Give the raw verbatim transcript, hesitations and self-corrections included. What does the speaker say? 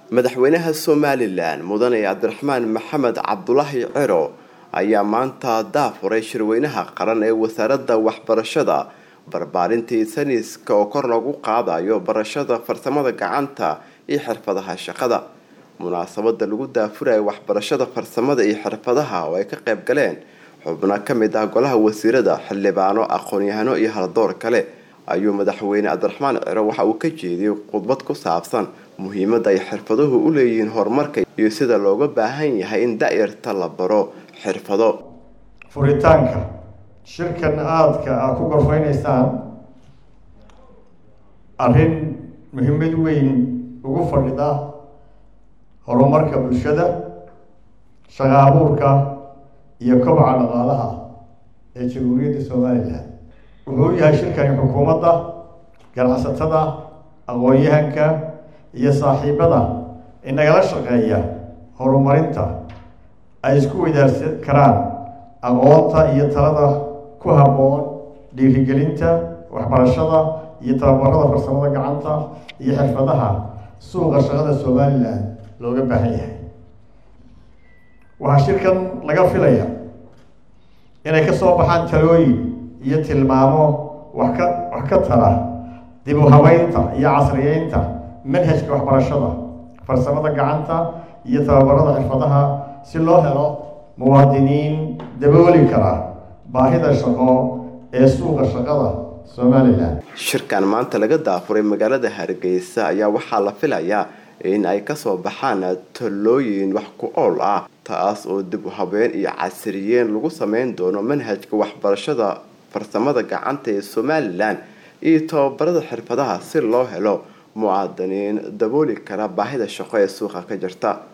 madaxweynaha Somaliland mudane Cabdiraxmaan Maxamed Cabdullaahi Ciro ayaa maanta daafuray shirweynaha qaran ee wasaaradda waxbarashada barbaarintii sayniska oo kor lagu qaadayo barashada farsamada gacanta iyo xirfadaha shaqada. munaasabada lagu daafurayo waxbarashada farsamada iyo xirfadaha oo ay ka qayb galeen xubno ka mid ah golaha wasiirada, xildhibaano, aqoon-yahano iyo hal-door kale ayuu madaxweyne Cabdiraxmaan Ciro waxa uu ka jeediyay khudbad ku saabsan muhiimadda ay xirfaduhu u leeyihiin horumarka iyo sida looga baahan yahay in da'yarta la baro xirfado. furitaanka shirkan aadka ah ku gorfeynaysaan arrin muhiimad weyn ugu fadhida horumarka bulshada, shaqo abuurka iyo kobaca dhaqaalaha ee Jamhuuriyadda Somaliland. wuxuu yahay shirkani xukuumadda, ganacsatada, aqoon-yahanka iyo saaxiibada inagala shaqeeya horumarinta ay isku wadaarsan karaan aqoonta iyo talada ku habboon dhiirigelinta waxbarashada iyo tababarada farsamada gacanta iyo xirfadaha suuqa shaqada Somaliland looga baahan yahay. waxaa shirkan laga filaya inay ka soo baxaan talooyin iyo tilmaamo wax ka wax ka tara dib u habeynta iyo casriyeynta manhajka waxbarashada farsamada gacanta iyo tababarada xirfadaha si loo helo muwaadiniin dabooli kara baahida shaqo ee suuqa shaqada Somaliland. shirkan maanta laga daafuray magaalada Hargeysa ayaa waxaa la filayaa in ay ka soo baxaan talooyin wax ku ool ah taas oo dib u habeyn iyo casriyeyn lagu sameyn doono manhajka waxbarashada farsamada gacanta ee Somaliland iyo tababarada xirfadaha si loo helo muwaadiniin dabooli kara baahida shaqo ee suuqa ka jirta.